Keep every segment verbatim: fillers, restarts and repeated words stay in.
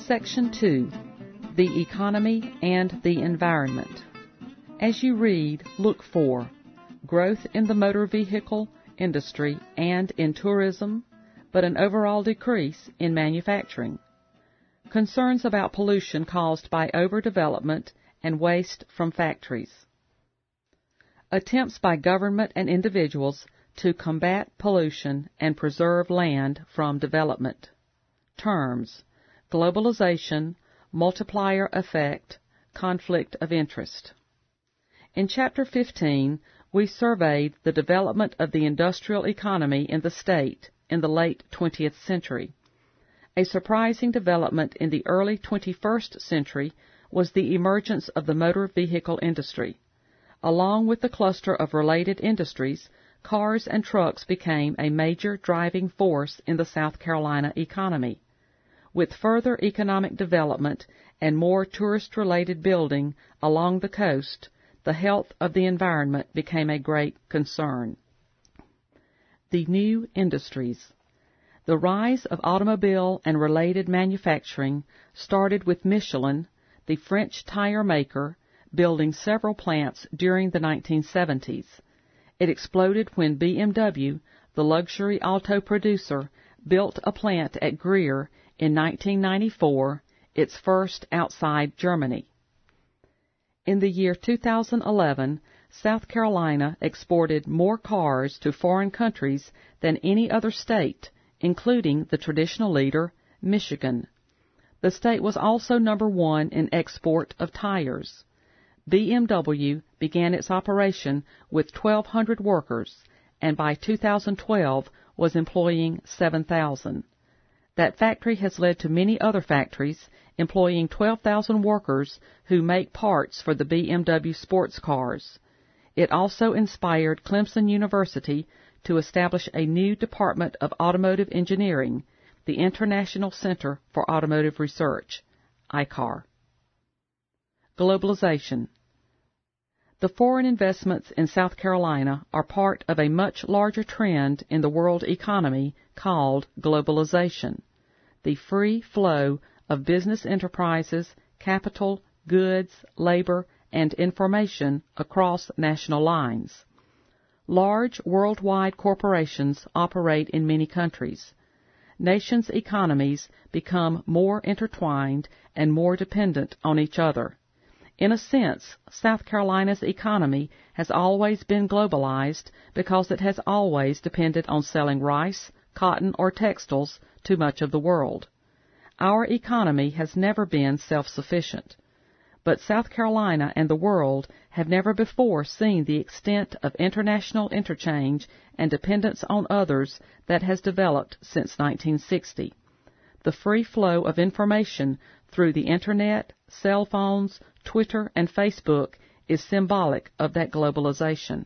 Section two. The Economy and the Environment. As you read, look for growth in the motor vehicle industry and in tourism, but an overall decrease in manufacturing. Concerns about pollution caused by overdevelopment and waste from factories. Attempts by government and individuals to combat pollution and preserve land from development. Terms: globalization, multiplier effect, conflict of interest. In Chapter fifteen, we surveyed the development of the industrial economy in the state in the late twentieth century. A surprising development in the early twenty-first century was the emergence of the motor vehicle industry. Along with the cluster of related industries, cars and trucks became a major driving force in the South Carolina economy. With further economic development and more tourist-related building along the coast, the health of the environment became a great concern. The new industries. The rise of automobile and related manufacturing started with Michelin, the French tire maker, building several plants during the nineteen seventies. It exploded when B M W, the luxury auto producer, built a plant at Greer in nineteen ninety-four, its first outside Germany. In the year two thousand eleven, South Carolina exported more cars to foreign countries than any other state, including the traditional leader, Michigan. The state was also number one in export of tires. B M W began its operation with twelve hundred workers, and by two thousand twelve was employing seven thousand. That factory has led to many other factories, employing twelve thousand workers who make parts for the B M W sports cars. It also inspired Clemson University to establish a new Department of Automotive Engineering, the International Center for Automotive Research, I C A R. Globalization. The foreign investments in South Carolina are part of a much larger trend in the world economy called globalization, the free flow of business enterprises, capital, goods, labor, and information across national lines. Large worldwide corporations operate in many countries. Nations' economies become more intertwined and more dependent on each other. In a sense, South Carolina's economy has always been globalized because it has always depended on selling rice, cotton, or textiles to much of the world. Our economy has never been self-sufficient. But South Carolina and the world have never before seen the extent of international interchange and dependence on others that has developed since nineteen sixty. The free flow of information through the Internet, cell phones, Twitter, and Facebook is symbolic of that globalization.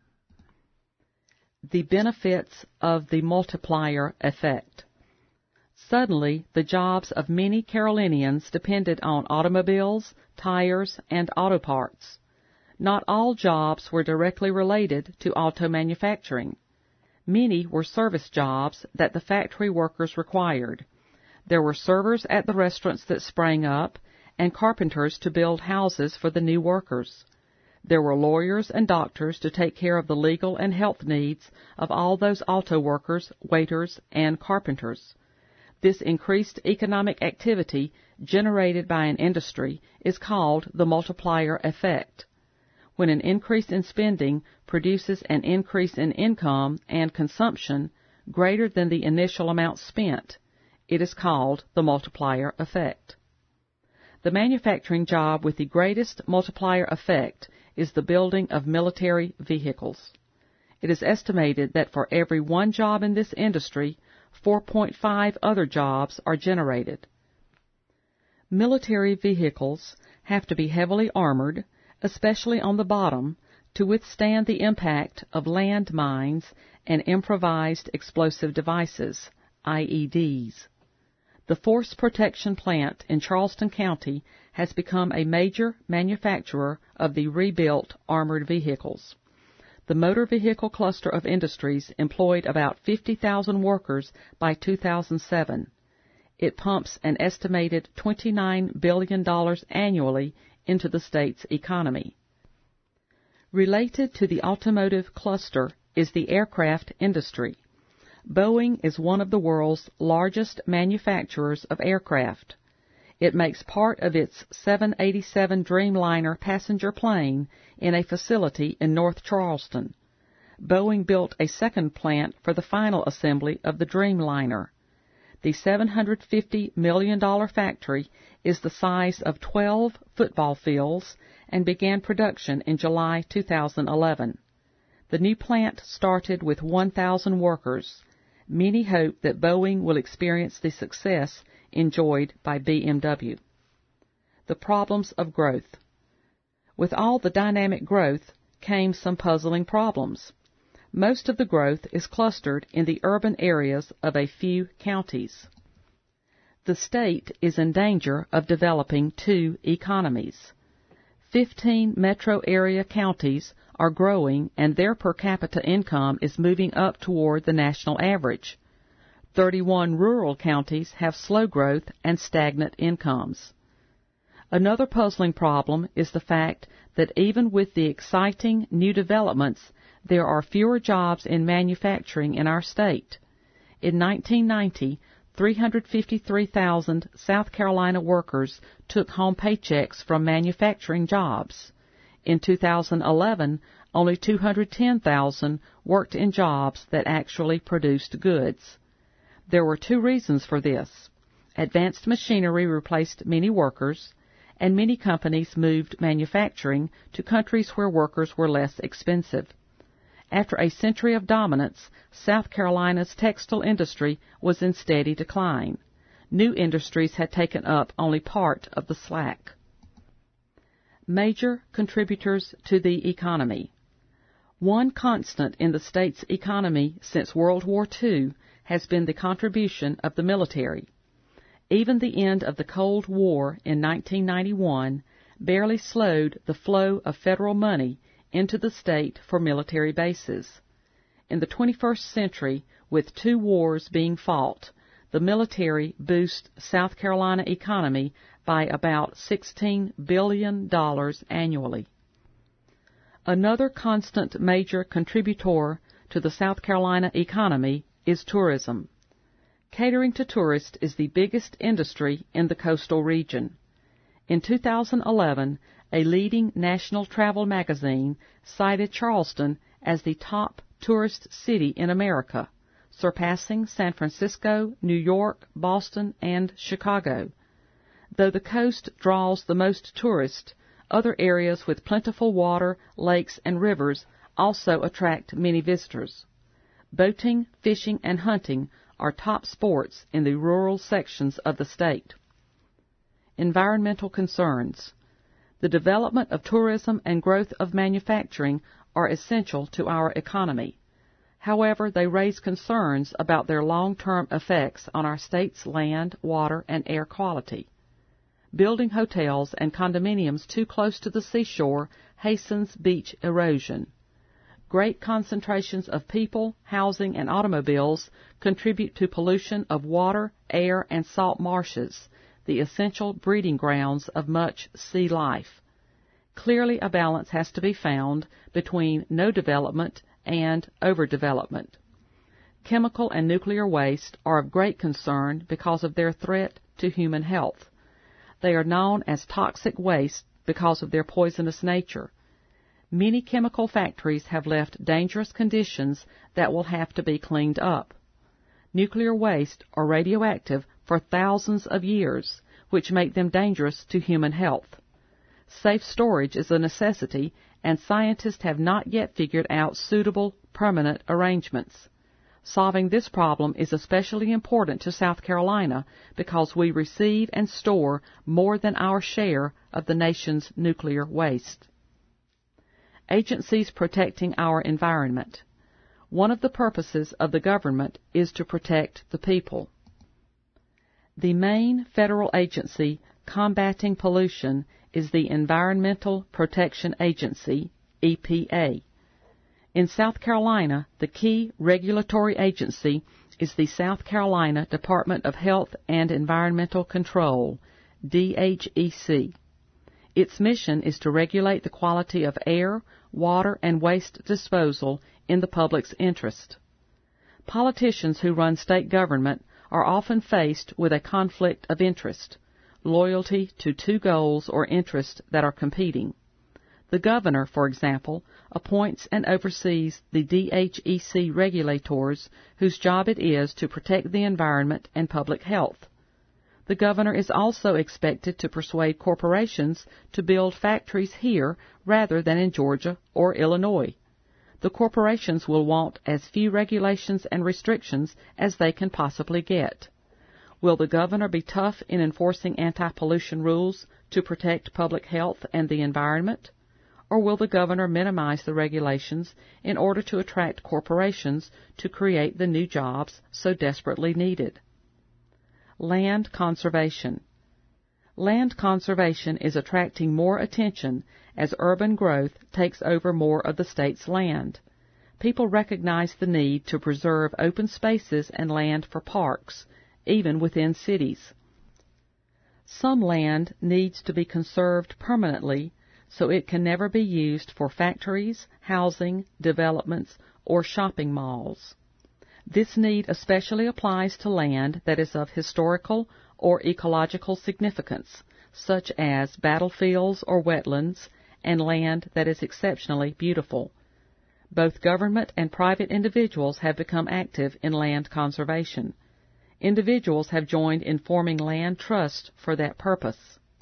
The benefits of the multiplier effect. Suddenly, the jobs of many Carolinians depended on automobiles, tires, and auto parts. Not all jobs were directly related to auto manufacturing. Many were service jobs that the factory workers required. There were servers at the restaurants that sprang up, and carpenters to build houses for the new workers. There were lawyers and doctors to take care of the legal and health needs of all those auto workers, waiters, and carpenters. This increased economic activity generated by an industry is called the multiplier effect. When an increase in spending produces an increase in income and consumption greater than the initial amount spent, it is called the multiplier effect. The manufacturing job with the greatest multiplier effect is the building of military vehicles. It is estimated that for every one job in this industry, four point five other jobs are generated. Military vehicles have to be heavily armored, especially on the bottom, to withstand the impact of land mines and improvised explosive devices, I E Ds. The Force Protection Plant in Charleston County has become a major manufacturer of the rebuilt armored vehicles. The motor vehicle cluster of industries employed about fifty thousand workers by two thousand seven. It pumps an estimated twenty-nine billion dollars annually into the state's economy. Related to the automotive cluster is the aircraft industry. Boeing is one of the world's largest manufacturers of aircraft. It makes part of its seven eighty-seven Dreamliner passenger plane in a facility in North Charleston. Boeing built a second plant for the final assembly of the Dreamliner. The seven hundred fifty million dollars factory is the size of twelve football fields and began production in July two thousand eleven. The new plant started with one thousand workers. Many hope that Boeing will experience the success enjoyed by B M W. The problems of growth. With all the dynamic growth came some puzzling problems. Most of the growth is clustered in the urban areas of a few counties. The state is in danger of developing two economies. Fifteen metro area counties are growing and their per capita income is moving up toward the national average. Thirty-one rural counties have slow growth and stagnant incomes. Another puzzling problem is the fact that even with the exciting new developments, there are fewer jobs in manufacturing in our state. In nineteen ninety, three hundred fifty-three thousand South Carolina workers took home paychecks from manufacturing jobs. In two thousand eleven, only two hundred ten thousand worked in jobs that actually produced goods. There were two reasons for this. Advanced machinery replaced many workers, and many companies moved manufacturing to countries where workers were less expensive. After a century of dominance, South Carolina's textile industry was in steady decline. New industries had taken up only part of the slack. Major contributors to the economy. One constant in the state's economy since World War Two has been the contribution of the military. Even the end of the Cold War in nineteen ninety-one barely slowed the flow of federal money into the state for military bases. In the twenty-first century, with two wars being fought, the military boosts South Carolina economy by about sixteen billion dollars annually. Another constant major contributor to the South Carolina economy is tourism. Catering to tourists is the biggest industry in the coastal region. In two thousand eleven, a leading national travel magazine cited Charleston as the top tourist city in America, surpassing San Francisco, New York, Boston, and Chicago. Though the coast draws the most tourists, other areas with plentiful water, lakes, and rivers also attract many visitors. Boating, fishing, and hunting are top sports in the rural sections of the state. Environmental concerns. The development of tourism and growth of manufacturing are essential to our economy. However, they raise concerns about their long-term effects on our state's land, water, and air quality. Building hotels and condominiums too close to the seashore hastens beach erosion. Great concentrations of people, housing, and automobiles contribute to pollution of water, air, and salt marshes, the essential breeding grounds of much sea life. Clearly, a balance has to be found between no development and overdevelopment. Chemical and nuclear waste are of great concern because of their threat to human health. They are known as toxic waste because of their poisonous nature. Many chemical factories have left dangerous conditions that will have to be cleaned up. Nuclear waste are radioactive for thousands of years, which make them dangerous to human health. Safe storage is a necessity, and scientists have not yet figured out suitable, permanent arrangements. Solving this problem is especially important to South Carolina because we receive and store more than our share of the nation's nuclear waste. Agencies protecting our environment. One of the purposes of the government is to protect the people. The main federal agency combating pollution is the Environmental Protection Agency, E P A. In South Carolina, the key regulatory agency is the South Carolina Department of Health and Environmental Control, D H E C. Its mission is to regulate the quality of air, water, and waste disposal in the public's interest. Politicians who run state government are often faced with a conflict of interest, loyalty to two goals or interests that are competing. The governor, for example, appoints and oversees the D H E C regulators whose job it is to protect the environment and public health. The governor is also expected to persuade corporations to build factories here rather than in Georgia or Illinois. The corporations will want as few regulations and restrictions as they can possibly get. Will the governor be tough in enforcing anti-pollution rules to protect public health and the environment? Or will the governor minimize the regulations in order to attract corporations to create the new jobs so desperately needed? Land conservation. Land conservation is attracting more attention as urban growth takes over more of the state's land. People recognize the need to preserve open spaces and land for parks, even within cities. Some land needs to be conserved permanently so it can never be used for factories, housing, developments, or shopping malls. This need especially applies to land that is of historical or ecological significance, such as battlefields or wetlands, and land that is exceptionally beautiful. Both government and private individuals have become active in land conservation. Individuals have joined in forming land trusts for that purpose.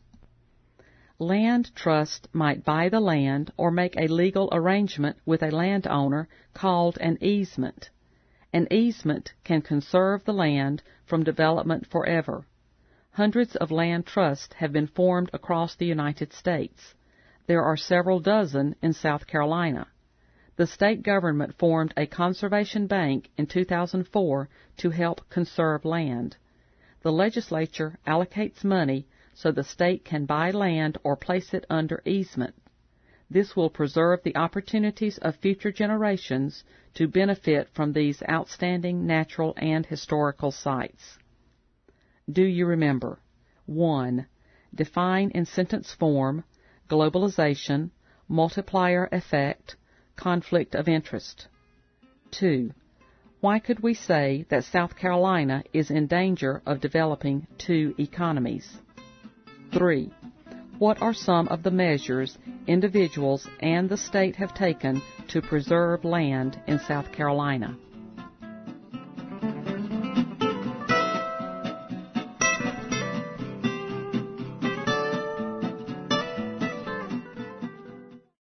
Land trust might buy the land or make a legal arrangement with a landowner called an easement. An easement can conserve the land from development forever. Hundreds of land trusts have been formed across the United States. There are several dozen in South Carolina. The state government formed a conservation bank in two thousand four to help conserve land. The legislature allocates money so the state can buy land or place it under easement. This will preserve the opportunities of future generations to benefit from these outstanding natural and historical sites. Do you remember? one. Define in sentence form, globalization, multiplier effect, conflict of interest. two. Why could we say that South Carolina is in danger of developing two economies? three. What are some of the measures individuals and the state have taken to preserve land in South Carolina?